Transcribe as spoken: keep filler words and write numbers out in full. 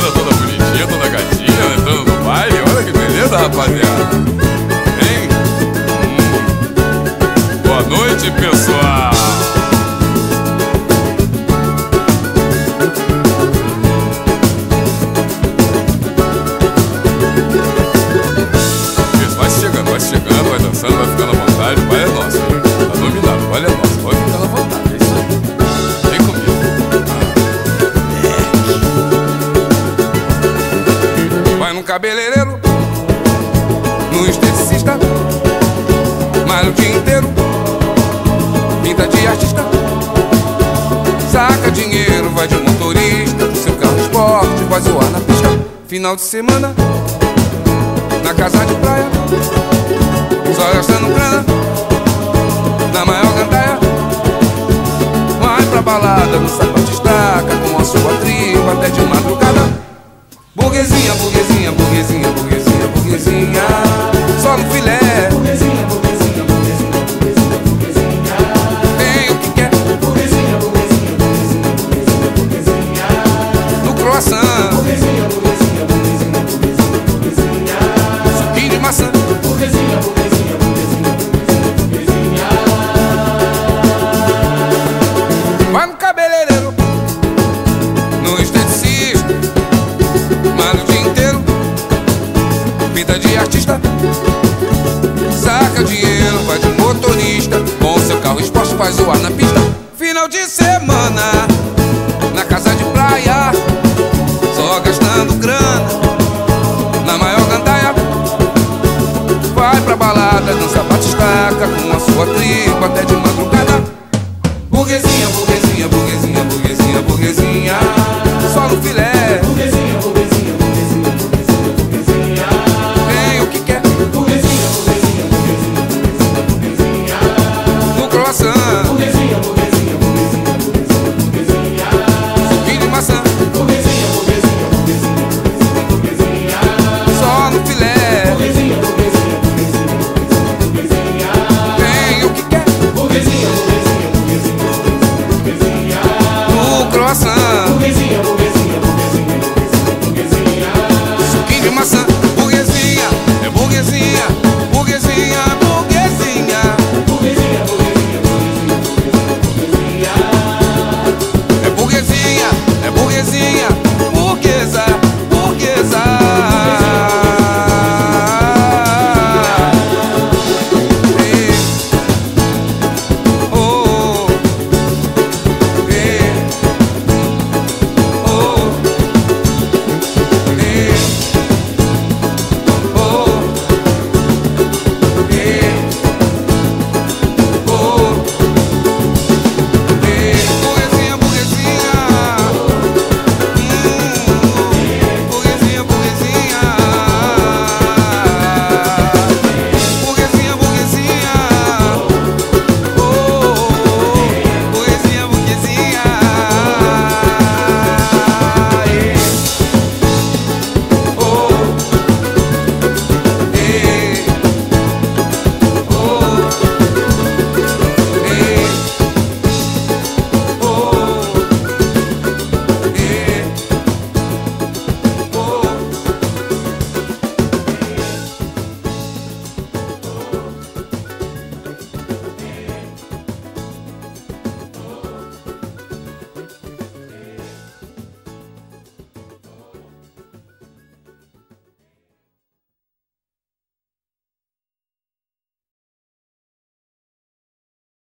moça toda bonitinha, toda gatinha, entrando no baile. Olha que beleza, rapaziada. Hein? Hum. Boa noite, pessoal. Isso, vai chegando, vai chegando, vai dançando, vai ficando à vontade. O baile é nosso, hein? Tá dominado, o baile é nosso, pode ficar à vontade. É isso aí. Vem comigo. Vai no cabeleireiro, no esteticista, malha o dia inteiro, pinta de artista, saca dinheiro, vai de motorista, do seu carro esporte, vai zoar na pista. Final de semana, na casa de praia, só gastando grana, na maior gandaia. Vai pra balada, no sapato estaca, com a sua tribo até de madrugada. Burguesinha, burguesinha, burguesinha, burguesinha, burguesinha, só no filé. Burguesinha, burguesinha, burguesinha, burguesinha, burguesinha, tem o que quer. Burguesinha, burguesinha, burguesinha, burguesinha, burguesinha, no croissant. Burguesinha, burguesinha, burguesinha, burguesinha, burguesinha, suquinho de maçã. Burguesinha, burguesinha, burguesinha, burguesinha, burguesinha. Vai no cabeleireiro, no esteticista, malha o dia inteiro, pinta de artista, saca dinheiro, vai de motorista, com seu carro esporte faz zoar na pista. Final de semana, na casa de praia, só gastando grana, na maior gandaia. Vai pra balada, dança bate estaca, com a sua tribo até de madrugada.